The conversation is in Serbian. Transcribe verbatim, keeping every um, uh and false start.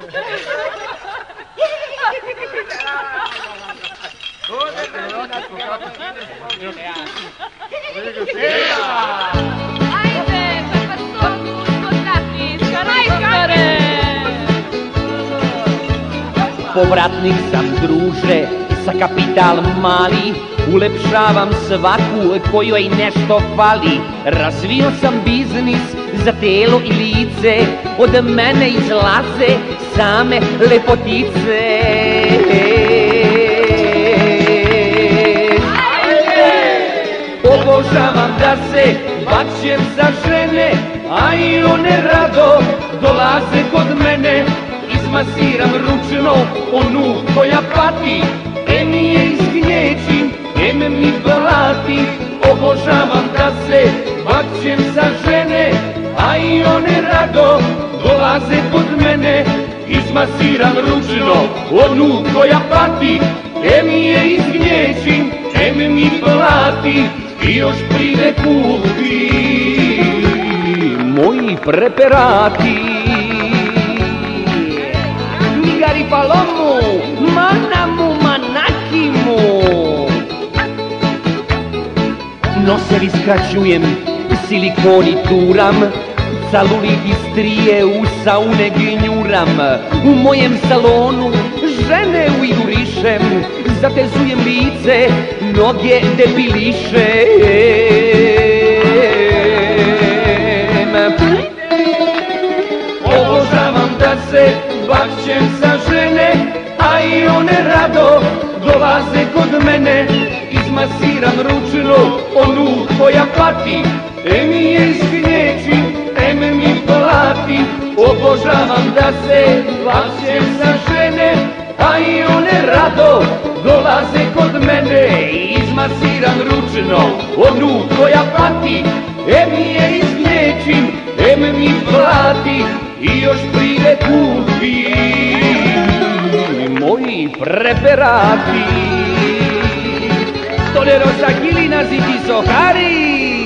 Ajde, pa sto gusto napiska, najskore! Povratnik sam, druže, sa kapital mali, ulepšavam svaku kojoj nešto fali. Razvio sam biznis za telo i lice, od mene izlaze same lepotice. Obožavam da se bakćem za žene, a i one rado dolaze kod mene. Izmasiram ručno onu koja pati, em je izgnječim, em mi blati. Obožavam da se bakćem za žene, a i one rado dolaze kod mene. Izmasiram ručno onu koja pati, em je izgnječim, em mi blati. I još pride kupi moji preperati. Migari palomu, manamu manakimu. Nosevi skraćujem, silikoni turam, calulit istrije u saune gnjuram. U mojem salonu žene ujdurišem, zatezujem lice, noge debilišem. Obožavam da se bakćem za žene, a i one rado dolaze kod mene. Izmasiram ručno onu koja pati, em je izgnječim, em mi plati. Obožavam da se bakćem za žene, a i one rado dolaze kod mene. Izmasiram ručno onu koja pati, em je izgnječim, em mi plati. I još pride kupi moji preperati. Tolero sa Gilina ziti sohari.